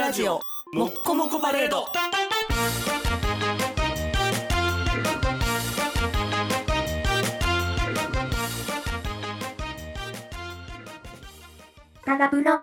ラジオもっこもこパレード。 タガブロ。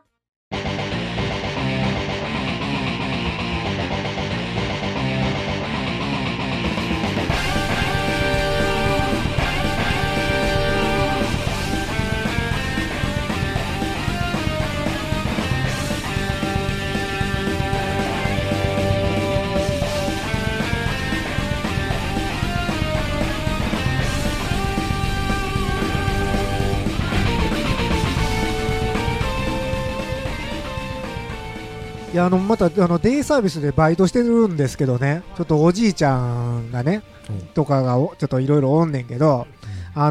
いやまたデイサービスでバイトしてるんですけどね、ちょっとおじいちゃんがね、とかがちょっといろいろおんねんけど、ま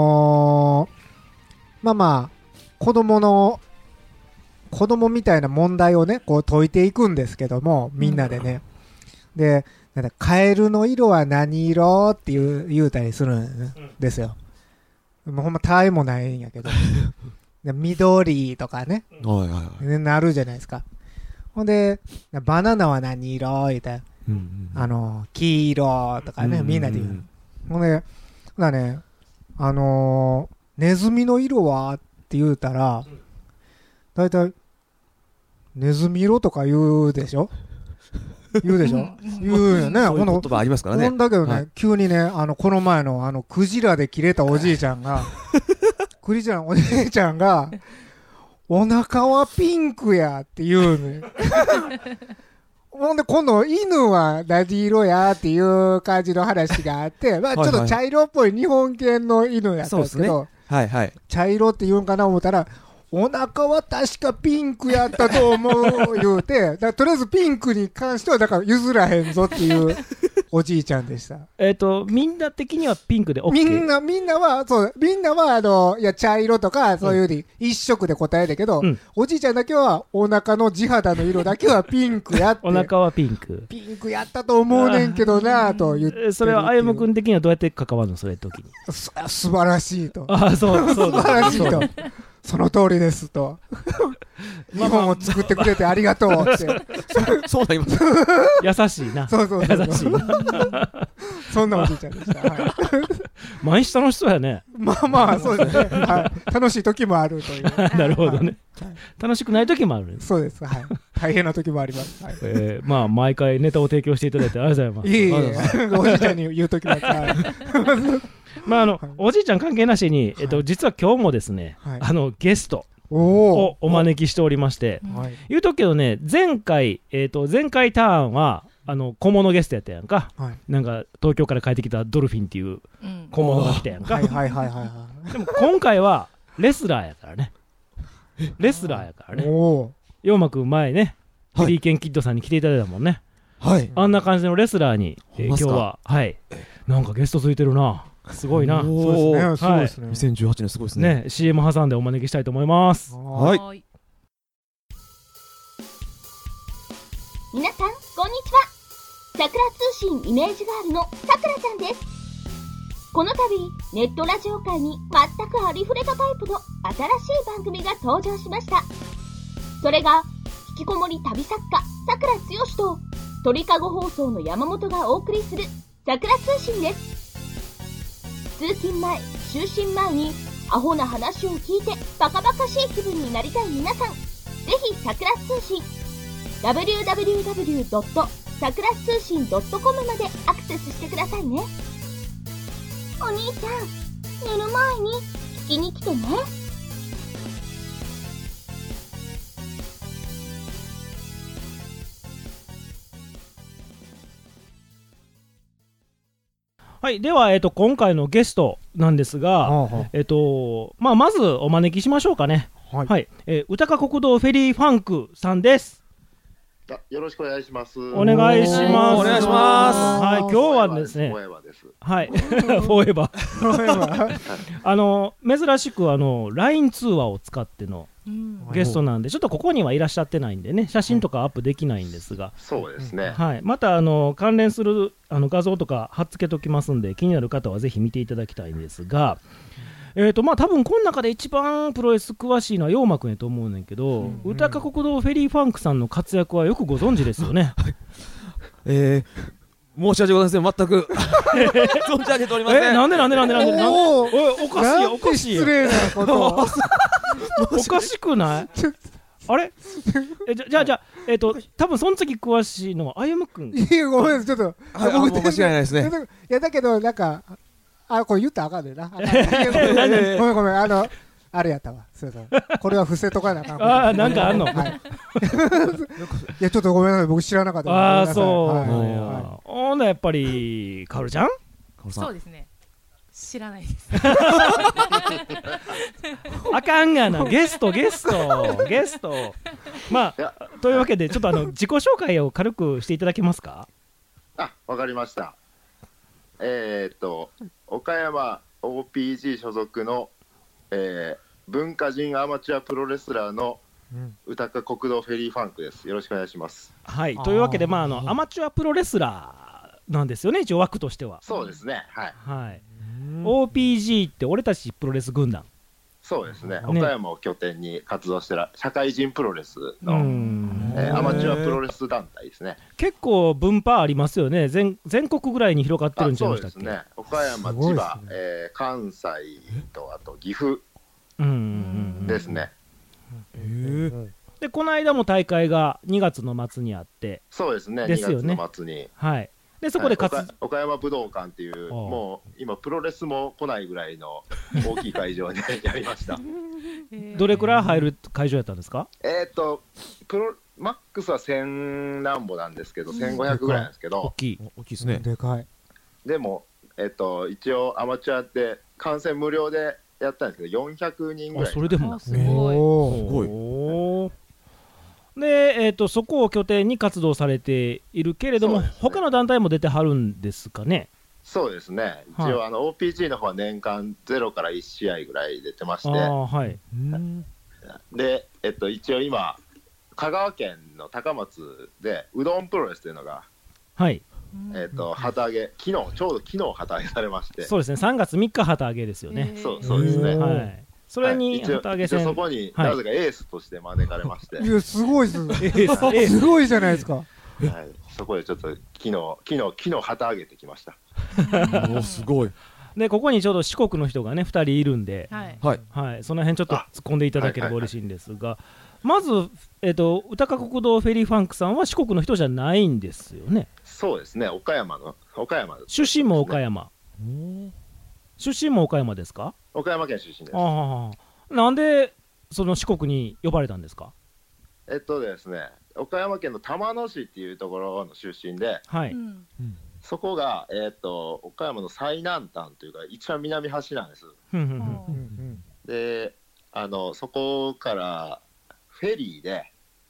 あ子供みたいな問題をねこう解いていくんですけども、みんなでね、でなんかカエルの色は何色って言うたりするんですよ。もうほんまたわいもないんやけどで緑とかね、なるじゃないですか。ほんでバナナは何色言うたら、黄色とかね、みんなで言う。ほんでね、ネズミの色はって言うたら、だいたいネズミ色とか言うでしょ言うよね。 そういう言葉ありますからね。 ほんだけどね、急にね、この前のクジラで切れたおじいちゃんがクジラのおじいちゃんがお腹はピンクやって言うねほんで今度犬は何色やっていう感じの話があって、まあ、ちょっと茶色っぽい日本犬の犬やったんですけど、茶色って言うんかな思ったら、お腹は確かピンクやったと思う言うて、とりあえずピンクに関してはだから譲らへんぞっていうおじいちゃんでした。 みんな的にはピンクで OK。 みんなはいや茶色とかそういうより一色で答えだけど、おじいちゃんだけはお腹の地肌の色だけはピンクやってお腹はピンクやったと思うねんけどなと言ってる。 それはあやむくん的にはどうやって関わるの、それ時に。 素晴らしいと。 そう素晴らしいと。その通りですと日本を作ってくれてありがとうってそうなります優しいな。 そう優しいなそんなおじいちゃんでした、 毎日楽しそうやね。 まあそうですね、楽しい時もあるというなるほどね、楽しくない時もある。 そうです、大変な時もあります、 まあ毎回ネタを提供していただいてありがとうございます。 おじいちゃんに言う時もあったまあおじいちゃん関係なしに、実は今日もですね、ゲストをお招きしておりまして、言うとくけどね、前回ターンは小物ゲストやったやんか、なんか東京から帰ってきたドルフィンっていう小物が来たやんか。でも今回はレスラーやからね。ヨウマくん前ね、フリーケンキッドさんに来ていただいたもんね。あんな感じのレスラーに、今日はなんかゲストついてるな。すごいな。 そうですね。 2018年すごいですね。 CM 挟んでお招きしたいと思います。 皆さんこんにちは。さくら通信イメージガールのさくらちゃんです。この度ネットラジオ界に全くありふれたタイプの新しい番組が登場しました。それが引きこもり旅作家さくらつよしと鳥かご放送の山本がお送りするさくら通信です。通勤前、就寝前にアホな話を聞いてバカバカしい気分になりたい皆さん、ぜひさくら通信 www. さくら通信 .com までアクセスしてくださいね。お兄ちゃん、寝る前に聞きに来てね。 はい、では、今回のゲストなんですが、まずお招きしましょうかね。歌か国道フェリーファンクさんです。 よろしくお願いします。 お願いします。 お願いします。 はい、今日はですね、 フォーエバーです。 はい、フォーエバー。珍しくLINE 通話を使ってのゲストなんで、ちょっとここにはいらっしゃってないんでね、写真とかアップできないんですが、 そうですね。 はい、また関連する画像とか貼っつけときますんで、気になる方はぜひ見ていただきたいんですが、 まあ多分この中で一番プロレス詳しいのは陽馬くんやと思うねんけど、宇高国道フェリーファンクさんの活躍はよくご存知ですよね。 申し訳ございません、全く存じ上げておりません。 なんでおかしいおかしい失礼なことおかしくないあれじゃあ多分その次詳しいのは歩夢くん。 いやごめんちょっと僕間違いないですね。 いやだけどなんかこれ言ったらあかんねんな。ごめんあれやったわ。そうこれは伏せとかなあかん。 ああなんかあんの。 いやちょっとごめんなさい僕知らなかった。 ああそう。ほんなやっぱりカオルちゃん？ そうですね。知らないです。 あかんがなゲスト。まあというわけでちょっと自己紹介を軽くしていただけますか？ わかりました。岡山 OPG 所属の、文化人アマチュアプロレスラーの宇高国道フェリーファンクです。よろしくお願いします。 はい、というわけで、アマチュアプロレスラーなんですよね、一応枠としては。 そうですね、 はい。OPG って俺たちプロレス軍団。 そうですね、岡山を拠点に活動してる社会人プロレスの、アマチュアプロレス団体ですね。 結構分派ありますよね。全国ぐらいに広がってるんじゃないですか。 そうですね、岡山、千葉、関西とあと岐阜ですね。 でこの間も大会が2月の末にあって。 そうですね、 ですよね、 2月の末に。 はい。でそこで岡山武道館っていうもう今プロレスも来ないぐらいの大きい会場でやりました。 どれくらい入る会場やったんですか？ マックスは1000何歩なんですけど、1500ぐらいなんですけど、 大きいですね。 でかい。 でも一応アマチュアって観戦無料でやったんですけど400人ぐらい。 それでもすごい。 で、そこを拠点に活動されているけれども、他の団体も出てはるんですかね？ そうですね、一応OPG の方は年間0から1試合ぐらい出てまして、で、一応今香川県の高松でうどんプロレスというのが、旗揚げ、ちょうど昨日旗揚げされまして。 そうですね、3月3日旗揚げですよね。 そうですね、 はい、それに旗揚げ戦、 そこになぜかエースとして招かれまして、 いやすごいすごいじゃないですか。 そこでちょっと昨日旗揚げてきました。 すごい。 でここにちょうど四国の人がね2人いるんで、その辺ちょっと突っ込んでいただければ嬉しいんですが、まず宇高国道フェリーファンクさんは四国の人じゃないんですよね？ そうですね、岡山出身も岡山。出身も岡山ですか？ 岡山県出身です。 なんでその四国に呼ばれたんですか？ ですね、岡山県の玉野市っていうところの出身で、そこが、岡山の最南端というか一番南端なんです。でそこからフェリーで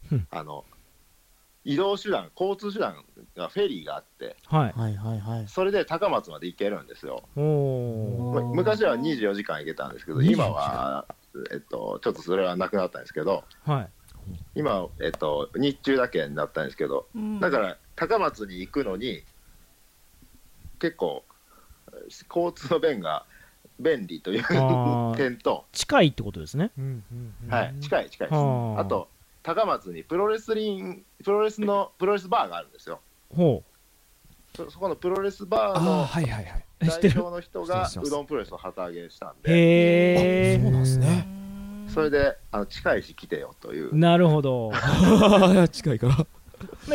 移動手段、交通手段がフェリーがあって、それで高松まで行けるんですよ。昔は24時間行けたんですけど、今は、ちょっとそれはなくなったんですけど、今、日中だけになったんですけど、だから高松に行くのに結構交通の便が便利という点と、 近いってことですね。 近いです。あと高松にプロレスバーがあるんですよ。そこのプロレスバーの代表の人がうどんプロレスを旗揚げしたんで、 そうなんですね。 それで近いし来てよという。 なるほど。 近いから。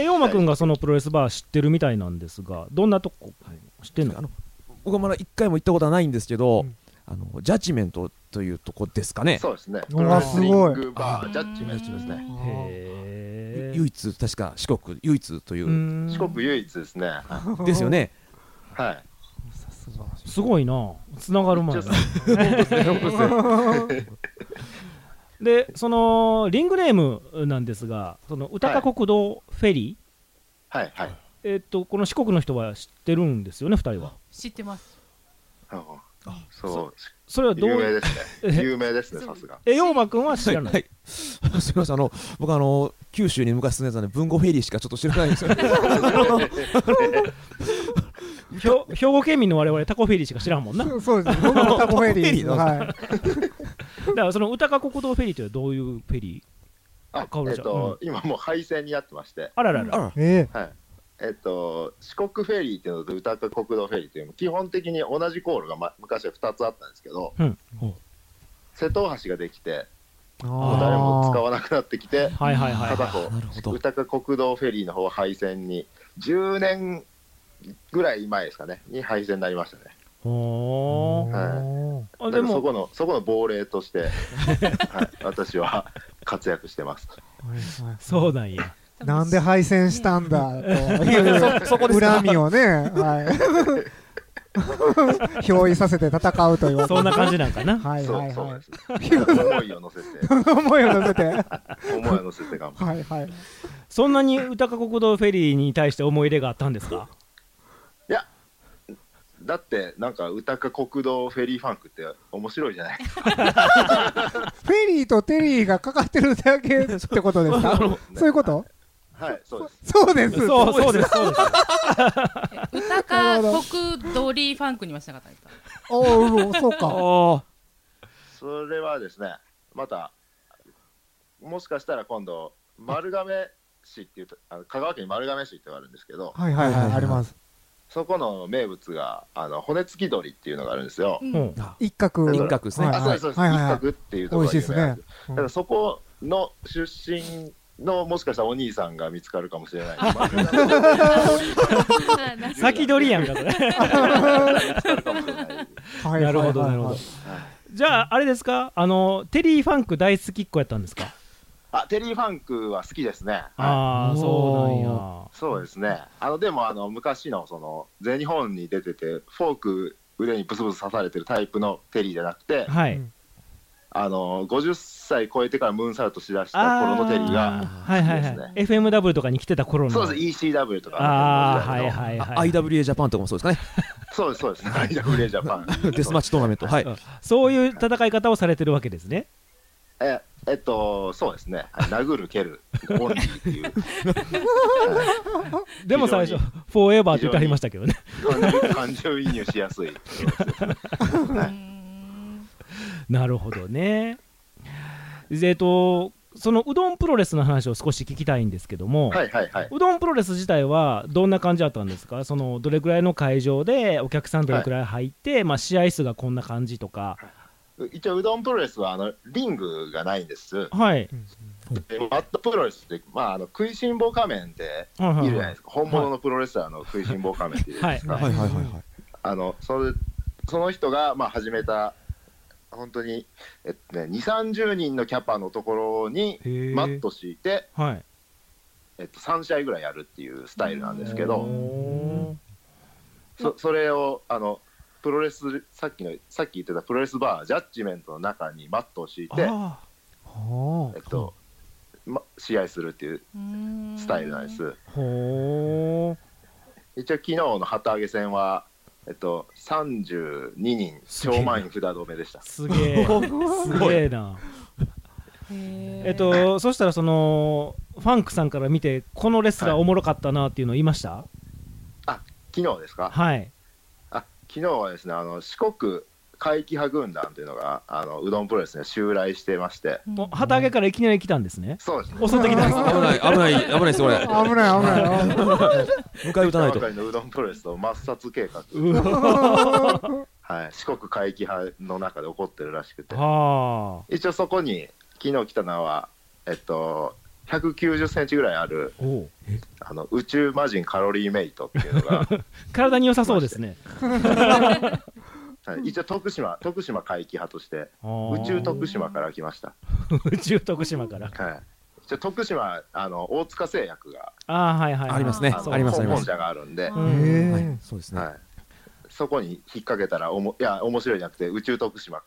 陽馬くんがそのプロレスバー知ってるみたいなんですが、どんなとこ知ってんの？ 僕はまだ1回も行ったことはないんですけど、ジャッジメントというとこですかね。 そうですね、プロレスリングバージャッジメントですね。 唯一、確か四国唯一という。 四国唯一ですね。 ですよね。 すごいな、つながる前で、そのリングネームなんですが、その宇高国道フェリー、この四国の人は知ってるんですよね、2人は。 知ってます。 それはどう有名ですね、さすが。 陽馬くんは知らない？ すみません、僕九州に昔住んでたんで文豪フェリーしかちょっと知らないんですよ。 兵庫県民の我々タコフェリーしか知らんもんな。 そうです。僕もタコフェリー。はい。 だからその宇高国道フェリーってどういうフェリー？ 今もう廃線になってまして。 あららら。 はい。四国フェリーっていうのと宇高国道フェリーっていうの基本的に同じ航路が、昔は2つあったんですけど、瀬戸大橋ができて誰も使わなくなってきて、片方宇高国道フェリーの方は廃線に10年ぐらい前ですかねに廃線になりましたね。でもそこの亡霊として、私は活躍してます。 そうなんや。 なんで敗戦したんだと恨みをね、憑依させて戦うという。 そんな感じなんかな。 はいはいはい。 思いを乗せて。 思いを乗せて。 思いを乗せて頑張る。 はいはい。 そんなに宇高国道フェリーに対して思い入れがあったんですか？ いや、だってなんか宇高国道フェリーファンクって面白いじゃないですか。フェリーとテリーがかかってるだけってことですか？そういうこと？ はい、そうです。 そうです。 そうです。 宇高国道リーファンクにはしなかったんですか？ おお、そうか。 それはですね、またもしかしたら今度丸亀市っていうと香川県に丸亀市ってあるんですけど、 はいはいはい、あります。 そこの名物が骨付き鳥っていうのがあるんですよ。 一角ですね。 そうです。一角っていうところが有名なんです。だからそこの出身のもしかしたらお兄さんが見つかるかもしれない。 先取りやんかそれ。なるほどなるほど。じゃああれですか、テリーファンク大好きっ子やったんですか？ テリーファンクは好きですね。 ああ、そうなんや。 そうですね。でも昔のその全日本に出ててフォーク腕にブスブス刺されてるタイプのテリーじゃなくて、 はい。 50歳超えてからムーンサルトしだした頃のテリーが好きですね。 FMW とかに来てた頃の。 そうです。ECW とか。 はいはいはい。 IWA ジャパンとかもそうですかね。 そうです。IWA ジャパン。 デスマッチトーナメント。はい。 そういう戦い方をされてるわけですね。 そうですね。殴る蹴るオンリーっていう。 でも最初フォーエバーって言ってありましたけどね。 感情移入しやすい。 なるほどね。そのうどんプロレスの話を少し聞きたいんですけども、うどんプロレス自体はどんな感じだったんですか？どれくらいの会場でお客さんどれくらい入って、試合数がこんな感じとか。 一応うどんプロレスはリングがないんです。 はい。 マットプロレスって、食いしん坊仮面っているじゃないですか。本物のプロレスラーの食いしん坊仮面っているじゃないですか。その人が始めた本当に2、30人のキャパのところにマット敷いて、3試合ぐらいやるっていうスタイルなんですけど、それをプロレスさっき言ってたプロレスバージャッジメントの中にマットを敷いて試合するっていうスタイルなんです。一応昨日の旗揚げ戦は32人超満員札止めでした。 すげえな。そしたらファンクさんから見てこのレスラーおもろかったなっていうのを言いました？ 昨日ですか？ はい。 昨日はですね、四国怪奇派軍団というのがうどんプロレスに襲来してまして、 旗揚げからいきなり来たんですね。 そうですね。 襲ってきたんです。 危ないですこれ。 危ない迎え撃たないと。 今回のうどんプロレスと抹殺計画。はい、四国怪奇派の中で起こってるらしくて、一応そこに昨日来たのは190センチぐらいある宇宙魔人カロリーメイトっていうのが体に良さそうですね。 一応徳島怪奇派として宇宙徳島から来ました。 宇宙徳島から。 一応徳島大塚製薬がありますね。あります。 本社があるんで、 そうですね。 そこに引っ掛けたら面白いじゃなくて宇宙徳島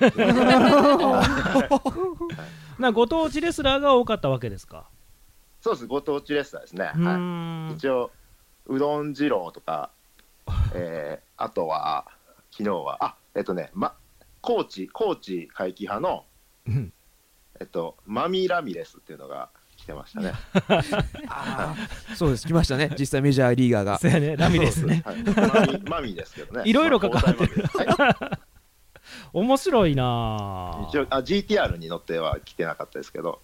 からご当地レスラーが多かったわけですか？ そうです。ご当地レスラーですね。一応うどん二郎とか、あとは昨日は高知怪奇派のマミラミレスっていうのが来てましたね。 そうです、来ましたね、実際メジャーリーガーが。 そうやね、ラミレスね。 マミですけどね。 いろいろ関わってる。面白いな。 一応GTR に乗っては来てなかったですけど。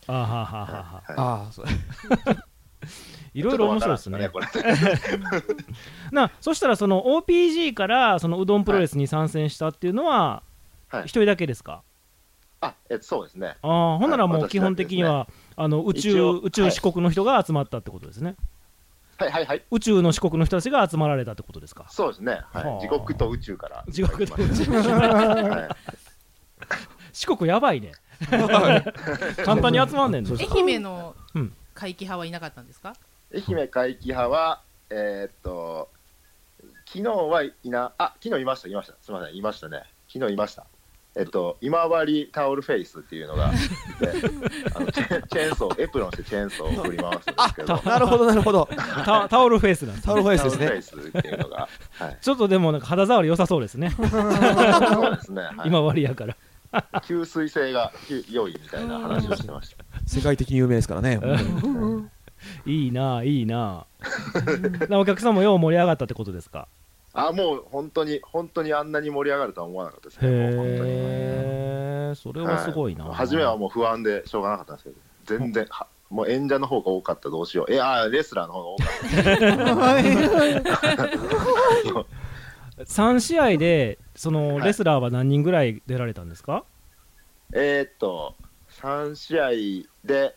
いろいろ面白いですね。そしたらその OPG からそのうどんプロレスに参戦したっていうのは一人だけですか？ そうですね。 ほんならもう基本的には宇宙四国の人が集まったってことですね。宇宙の四国の人たちが集まられたってことですか？ そうですね。地獄と宇宙から。 地獄と宇宙。四国やばいね。簡単に集まんねんね。 愛媛の怪奇派はいなかったんですか？ 愛媛怪奇派は昨日いました。すみません、いましたね。昨日いました。今治タオルフェイスっていうのがチェーンソーエプロンしてチェーンソーを振り回すんですけど。 なるほどなるほど。 タオルフェイスなんです。 タオルフェイスですね。 タオルフェイスっていうのが、 ちょっとでもなんか肌触り良さそうですね。 そうですね。 今治やから。 吸水性が良いみたいな話をしてました。 世界的に有名ですからね。 いいな。お客さんもよう盛り上がったってことですか？ もう本当にあんなに盛り上がるとは思わなかったですね。 それはすごいな。 初めはもう不安でしょうがなかったんですけど、全然もう演者の方が多かった、どうしよう。レスラーの方が多かった。 3試合でそのレスラーは何人ぐらい出られたんですか ？3試合で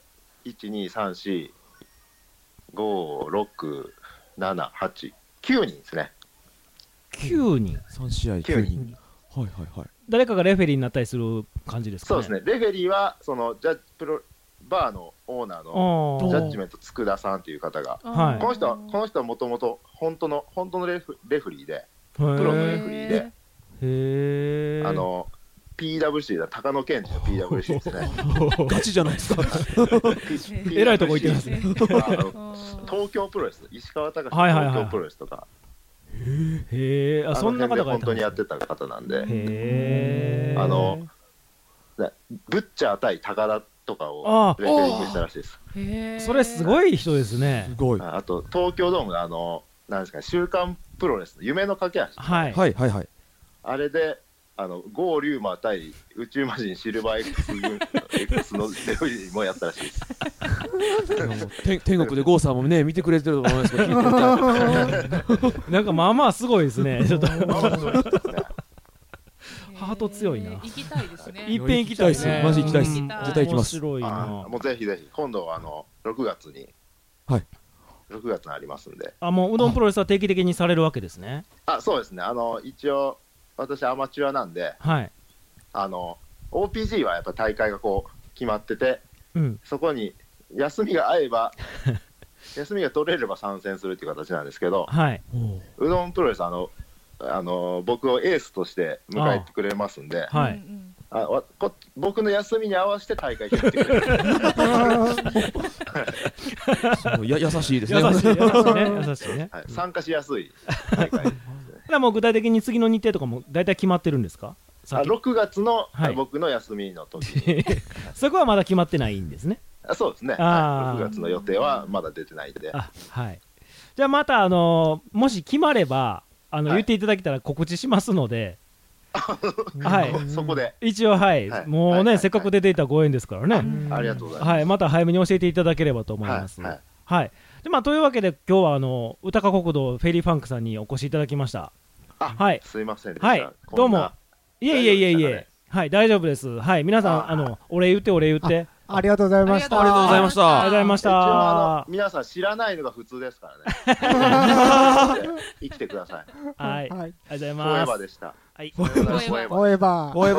1、2、3、4、5、6、7、8、9人ですね。 9人 3試合9人。 誰かがレフェリーになったりする感じですかね？ そうですね。レフェリーはそのバーのオーナーのジャッジメント佃さんという方が、この人はもともと本当のレフリーで、プロのレフリーで、PWC だ、高野県知の PWC ですね。 ガチじゃないですか。 えらいとこ行ってますね。 東京プロレス、石川隆東京プロレスとか、 そんな方が本当にやってた方なんで、ブッチャー対高田とかをレフェリングしたらしいです。それすごい人ですね。 あと東京ドームのなんですか、週刊プロレス夢の架け橋、あれでゴーリューマー対宇宙魔人シルバー X のレフェリーもやったらしいです。 天国でゴーさんもね見てくれてると思いますけど、なんかまあまあすごいですね。ちょっとハート強いな。 行きたいですね。 いっぺん行きたいですね。 マジ行きたいです。絶対行きます。 もうぜひぜひ今度は6月にありますんで。 もううどんプロレスは定期的にされるわけですね。 そうですね。一応私アマチュアなんで、OPG はやっぱ大会がこう決まってて、そこに休みが合えば休みが取れれば参戦するっていう形なんですけど、うどんプロレス僕をエースとして迎えてくれますんで、僕の休みに合わせて大会に来てくれる。 優しいですね。 優しいね。 参加しやすい大会。 もう具体的に次の日程とかも大体決まってるんですか ？6月の僕の休みの時に。 そこはまだ決まってないんですね。 そうですね。6月の予定はまだ出てないんで。 じゃあまたもし決まれば言っていただけたら告知しますので、 そこで一応もうねせっかく出ていたご縁ですからね。 ありがとうございます。 また早めに教えていただければと思います。というわけで今日は宇高国道フェリーファンクさんにお越しいただきました。 すいませんでした。 どうも。いえ。大丈夫です。皆さんお礼言って。 ありがとうございました。 ありがとうございました。ありがとうございました。 皆さん知らないのが普通ですからね。生きてください。 ありがとうございます。 フォーエバーでした。 フォーエバー。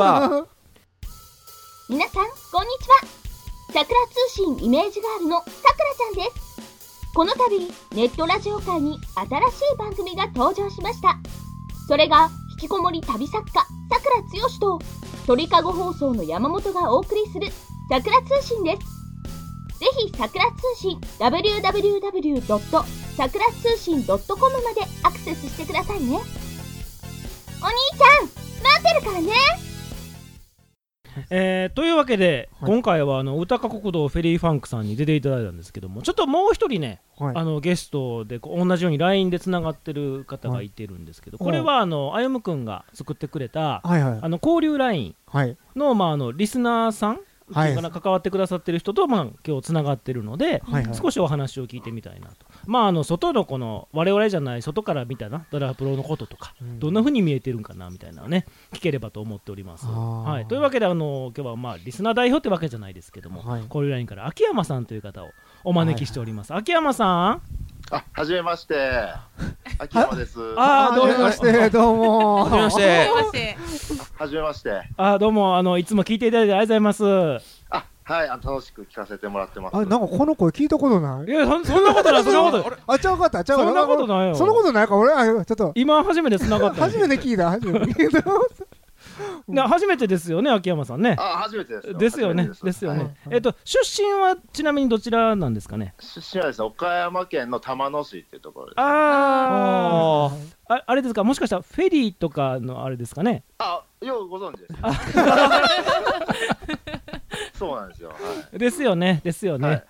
皆さんこんにちは。さくら通信イメージガールのさくらちゃんです。この度ネットラジオ界に新しい番組が登場しました。それが引きこもり旅作家さくらつよしと鳥かご放送の山本がお送りするさくら通信です。ぜひさくら通信 www. さくら通信 .com までアクセスしてくださいね。お兄ちゃん待ってるからね。 というわけで、 はい今回は歌か国道フェリーファンクさんに出ていただいたんですけども、ちょっともう一人ね、ゲストで同じように LINE でつながってる方がいてるんですけど、これはあゆむくんが作ってくれた、交流 LINE の、リスナーさんっていうかな、関わってくださってる人と、今日つながってるので、少しお話を聞いてみたいなと。外のこの我々じゃない外から見たなダラプロのこととか、どんな風に見えてるんかなみたいなのをね聞ければと思っております。はい、というわけで今日はリスナー代表ってわけじゃないですけども、交流 LINE から秋山さんという方をお招きしております。秋山さん。 はじめまして。秋山です。 どうもまして、どうも。 はじめまして。 はじめまして。 どうもいつも聞いていただいてありがとうございます。 はい、楽しく聞かせてもらってます。 なんかこの声聞いたことない。 いや、そんなことない、そんなことない。 ちゃうかった、ちゃうかった。 そんなことないよ。 そんなことないか、俺、ちょっと。 今初めて繋がった。 初めて聞いた、 初めてですよね、秋山さんね。 初めてです。 ですよね、ですよね。出身はちなみにどちらなんですかね。 出身はですね、岡山県の玉野市っていうところです。 あれですか、もしかしたらフェリーとかのあれですかね。 ようご存知です。そうなんですよ。 ですよね、ですよね。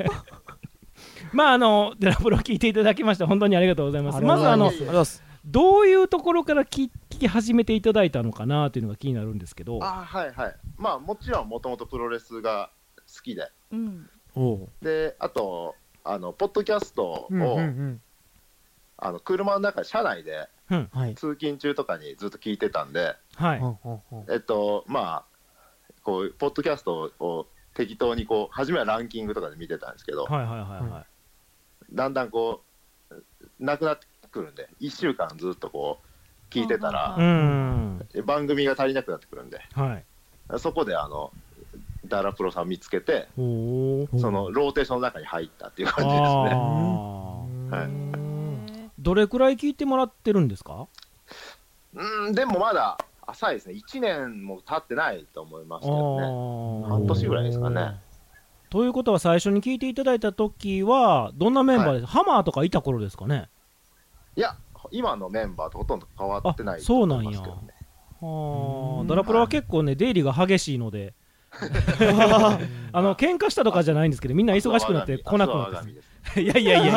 デラプロ聞いていただきまして本当にありがとうございます。まずどういうところから聞き始めていただいたのかなというのが気になるんですけど。 はいはい。もちろんもともとプロレスが好きで、であとポッドキャストを車の中車内で通勤中とかにずっと聞いてたんで、こうポッドキャストを適当に初めはランキングとかで見てたんですけど、だんだんなくなってくるんで、1週間ずっと聞いてたら番組が足りなくなってくるんで、そこでダラプロさん見つけて、そのローテーションの中に入ったっていう感じですね。 どれくらい聞いてもらってるんですか？ でもまだ浅いですね。1年も経ってないと思いますけどね。半年ぐらいですかね。 ということは最初に聞いていただいた時はどんなメンバーですか？ハマーとかいた頃ですかね？ いや、今のメンバーとほとんど変わってないと思いますけどね。 ダラプロは結構ね、出入りが激しいので喧嘩したとかじゃないんですけど、みんな忙しくなって来なくなっていや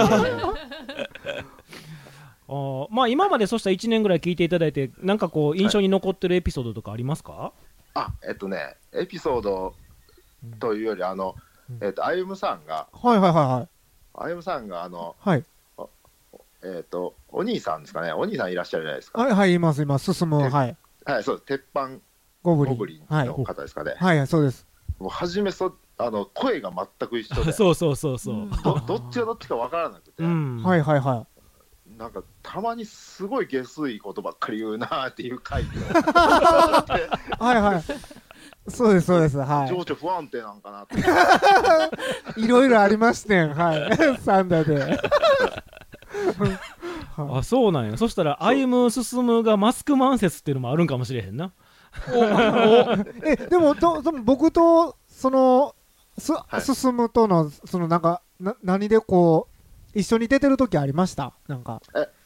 今までそうしたら1年ぐらい聞いていただいて、なんか印象に残ってるエピソードとかありますか？ エピソードというよりあゆむさんがお兄さんですかね。お兄さんいらっしゃるじゃないですか。 います進む。 そう、鉄板ゴブリンの方ですかね。 そうです。 もう初め声が全く一緒で、 そうどっちがどっちか分からなくて、なんかたまにすごい下水ことばっかり言うなっていう回でそうですそうです。 情緒不安定なんかなって。 いろいろありましてん。サンダで。 そうなんや。そしたら歩む進むがマスクマン説っていうのもあるんかもしれへんな。 でも僕と進むとのなんか何で一緒に出てる時ありました？なんか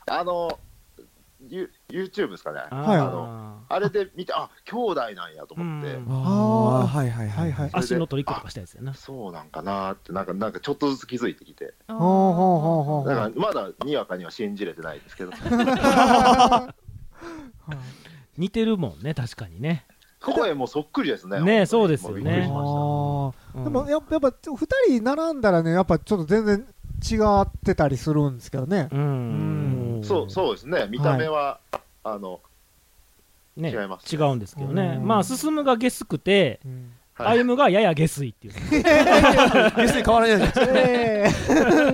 YouTube ですかね。あれで見て、兄弟なんやと思って。 足のトリックとかしたやつやな。 そうなんかなってなんかちょっとずつ気づいてきて、だからまだにわかには信じれてないですけど。 似てるもんね、確かにね。 声もそっくりですね。 ね、そうですよね。 でもやっぱ2人並んだらね、やっぱちょっと全然違ってたりするんですけどね。 そうですね。見た目は違います。 違うんですけどね。進むがゲスくて、歩むがやや下水っていう。 下水変わらないじゃ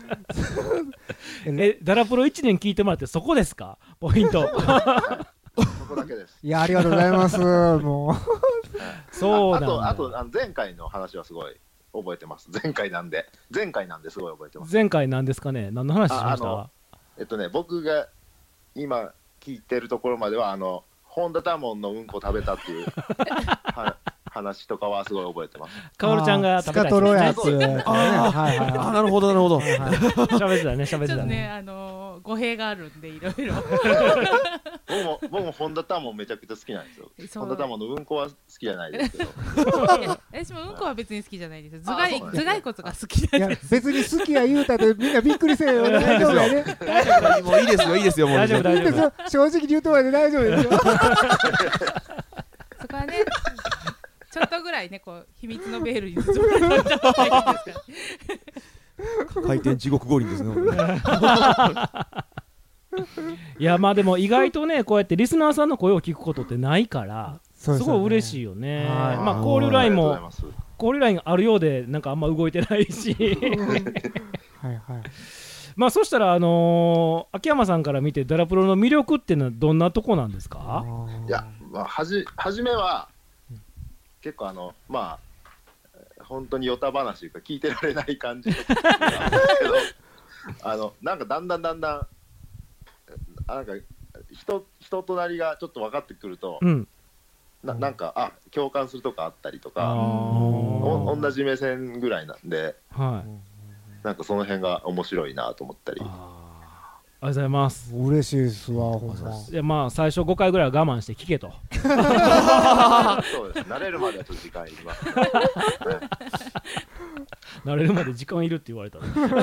ん。ダラプロ1年聞いてもらってそこですか？ポイント。 そこだけです。 いや、ありがとうございます。もう。そうなんだ。 あと前回の話はすごい覚えてます。前回なんですごい覚えてます。 前回なんですかね。何の話しました？ 僕が今聞いてるところまでは本田多門のうんこ食べたっていう話とかはすごい覚えてます。 カオルちゃんが食べたいやつ。 なるほどなるほど。 喋ってたね、喋ってたね。語弊があるんでいろいろ。 僕も本田タモンめちゃくちゃ好きなんですよ。本田タモンのうんこは好きじゃないですけど。 私もうんこは別に好きじゃないです。頭蓋骨が好きなんです。 別に好きや言うたでみんなびっくりせえよ。大丈夫やね。 もういいですよ、いいですよ、もう。 大丈夫、大丈夫。 正直に言うとはで大丈夫ですよ。 そこはね、ちょっとぐらいね、こう秘密のベールに包まれておいた方がいいですから。 回転地獄五輪ですね。 いや、まあでも意外とね、こうやってリスナーさんの声を聞くことってないからすごい嬉しいよね。まあ交流ラインあるようでなんかあんま動いてないしまあそしたら秋山さんから見てダラプロの魅力っていうのはどんなとこなんですか？ いや、まあ、はじめは結構まあ本当にヨタ話というか聞いてられない感じなんですけどなんかだんだんなんか人となりがちょっと分かってくると、なんか共感するとかあったりとか同じ目線ぐらいなんで、なんかその辺が面白いなと思ったり。 ありがとうございます。 嬉しいですわ、ほんま。 いや、まあ最初5回ぐらいは我慢して聞けと。 そうです。慣れるまではちょっと時間いります、ね。 慣れるまで時間いるって言われた。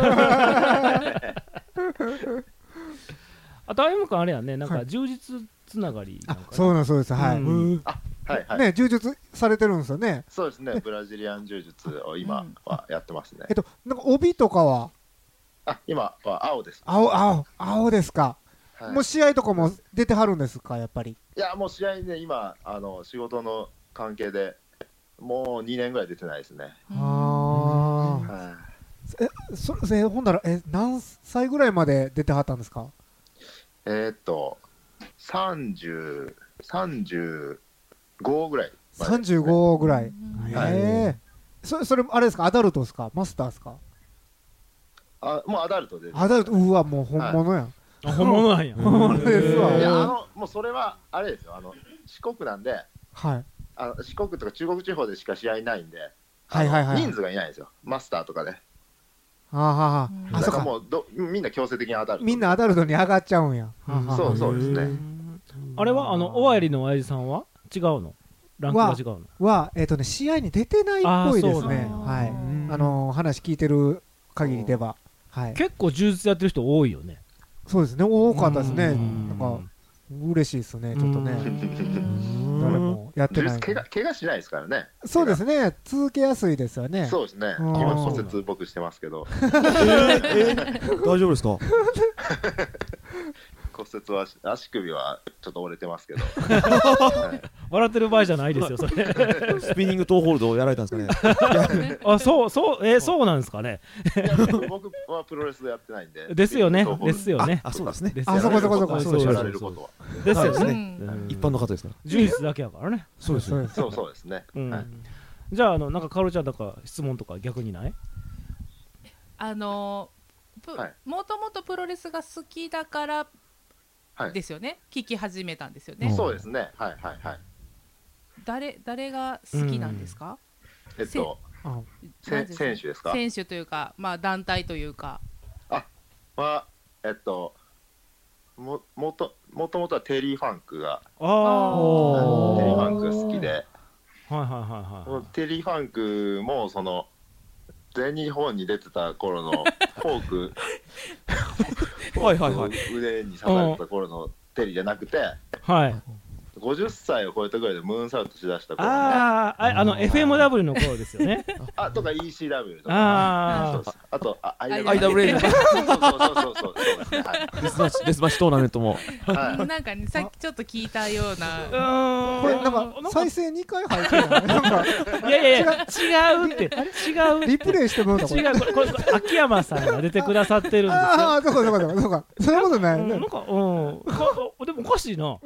あと、あゆむくんあれやね、なんか充実つながりなんか、 そうなん、そうです。はい。ね、充実されてるんですよね。 そうですね。ブラジリアン柔術を今はやってますね。 なんか帯とかは今は青です。 青ですか。もう試合とかも出てはるんですか、やっぱり。 いや、もう試合ね、今仕事の関係でもう2年ぐらい出てないですね。 ほんなら何歳ぐらいまで出てはったんですか ？35ぐらい。 35ぐらい。それあれですか、アダルトですか、マスターですか？ もうアダルトで。 アダルト、うわ、もう本物やん。 本物なんや。 本物ですわ。 いや、もうそれはあれですよ。四国なんで、四国とか中国地方でしか試合ないんで、人数がいないんですよ。マスターとかで。だからもうみんな強制的にアダルト。 みんなアダルトに上がっちゃうんや。 そうですね。 あれはおわやりの親父さんは違うの？ランクが違うの？ 試合に出てないっぽいですね。はい。話聞いてる限りでは。 結構充実やってる人多いよね。 そうですね、多かったですね。なんか嬉しいですね、ちょっとね。誰もやってない。 怪我しないですからね。 そうですね、続けやすいですよね。 そうですね。今骨折僕してますけど。 大丈夫ですか？ 骨折は足首はちょっと折れてますけど。 笑ってる場合じゃないですよ、それ。 スピニングトーホールドをやられたんですかね。 そうなんですかね。 僕はプロレスでやってないんで。 ですよね。ですよね。 そうですね。 そこ。 そうやられることは。 ですよね。 一般の方ですから。 充実だけやからね。 そうですね。 そうですね。 じゃあなんかカオルちゃんとか質問とか逆にない？ もともとプロレスが好きだからですよね。聞き始めたんですよね。 そうですね。 誰が好きなんですか？ 選手ですか？ 選手というか、まあ団体というか。 もともとはテリー・ファンクがテリー・ファンク好きで、テリー・ファンクもその全日本に出てた頃のフォーク腕に刺された頃のテリーじゃなくて、50歳を超えたぐらいでムーンサルトしだした頃、 FMW の頃ですよね。 とか ECW とか、あと IWA デスマッチトーナメントも。 なんかね、さっきちょっと聞いたような。 これなんか再生2回入ってる。 いや違うって、違う。 リプレイしてもらった。 違う、これ秋山さんが出てくださってるんですよ。 そうか。そういうことないね。 なんかでもおかしいな。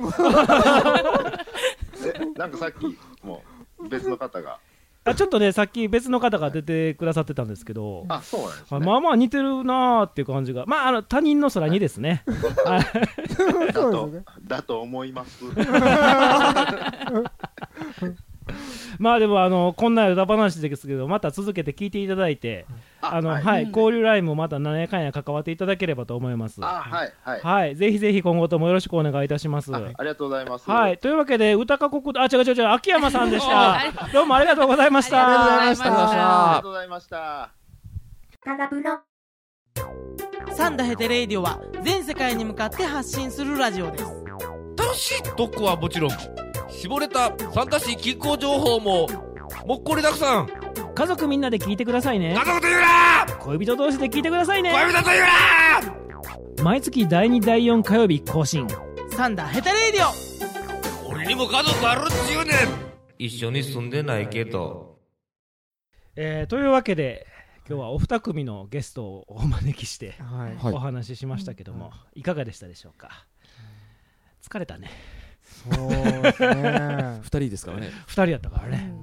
なんかさっきもう別の方がちょっとね、さっき別の方が出てくださってたんですけど、 そうなんですね。 まあまあ似てるなーっていう感じが、まあ他人の空にですね。 だと思います。 まあでもこんな歌話ですけど、また続けて聞いていただいて、はい、交流ラインもまた何やかんや関わっていただければと思います。はい、ぜひぜひ今後ともよろしくお願いいたします。 ありがとうございます。 はい、というわけで歌か国、違う秋山さんでした。どうもありがとうございました。 ありがとうございました。 タラプロサンダヘテレイディオは全世界に向かって発信するラジオです。 楽しい特攻はもちろん、絞れた参加し気候情報ももっこりたくさん。 家族みんなで聞いてくださいね。 家族と言うな。 恋人同士で聞いてくださいね。 恋人と言うな。 毎月第2第4火曜日更新、 サンダヘテレイディオ。俺にも家族あるっちゅうねん。一緒に住んでないけど。 というわけで今日はお二組のゲストをお招きしてお話ししましたけども、いかがでしたでしょうか。疲れたね。 そうですね。 2人ですからね。 2人やったからね。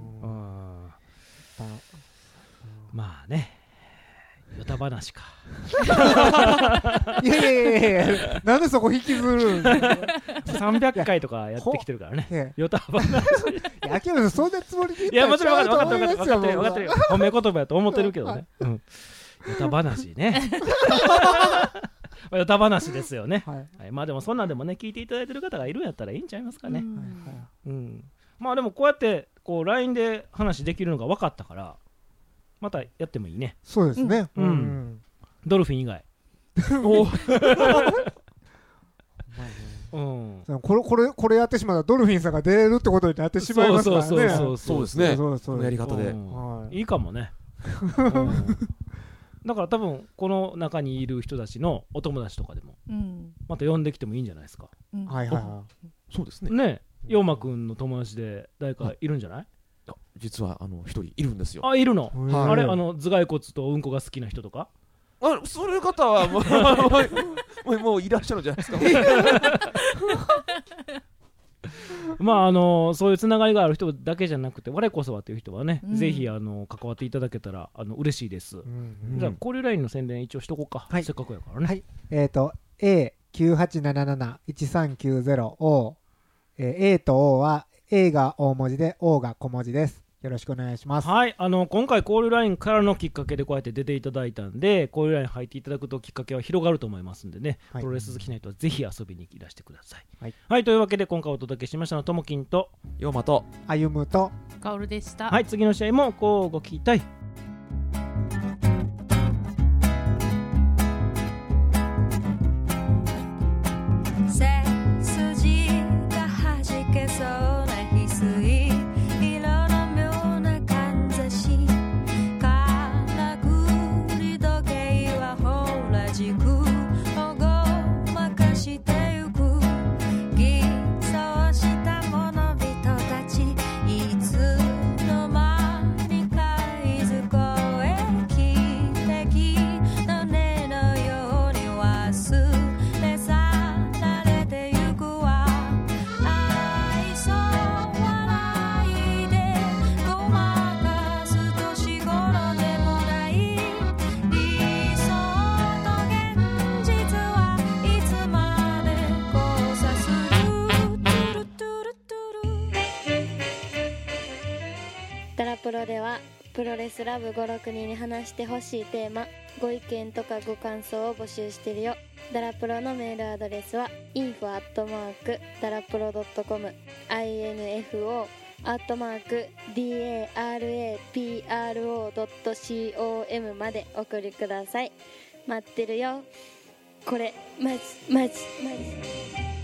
まあね、ヨタ話か。 いやなんでそこ引きずるん 300回とかやってきてるからね。ヨタ話。 秋山さんそんなつもりでいや、もちろん分かってるよ。褒め言葉やと思ってるけどね。ヨタ話ね。ヨタ話ですよね。まあでもそんなんでもね、聞いていただいてる方がいるんやったらいいんちゃいますかね。まあでもこうやってLINE で話できるのが分かったから、またやってもいいね。 そうですね。 ドルフィン以外。 これやってしまったらドルフィンさんが出れるってことになってしまいますからね。 そうですね。そのやり方でいいかもね。だから多分この中にいる人たちのお友達とかでもまた呼んできてもいいんじゃないですか。 そうですね。 ね、陽馬くんの友達で誰かいるんじゃない？ 実は一人いるんですよ。 あ、いるの？あれ、頭蓋骨とうんこが好きな人とか？ そういう方はもういらっしゃるんじゃないですか。 まあそういうつながりがある人だけじゃなくて、我こそはという人はね、ぜひ関わっていただけたら嬉しいです。じゃあ交流ラインの宣伝一応しとこうか。せっかくやからね。 A9877-1390 A と O は A が大文字で O が小文字です。よろしくお願いします。 はい、今回交流ラインからのきっかけでこうやって出ていただいたんで、交流ライン入っていただくときっかけは広がると思いますんでね、プロレス好きな人はぜひ遊びにいらしてください。はい、というわけで今回お届けしましたのはともきんとようまとあゆむとかおるでした。 はい、次の試合もこうご期待。 プロではプロレスラブ5,6人に話してほしいテーマ、ご意見とかご感想を募集してるよ。ダラプロのメールアドレスは info@darapro.com info@darapro.com まで送りください。待ってるよ。これマジ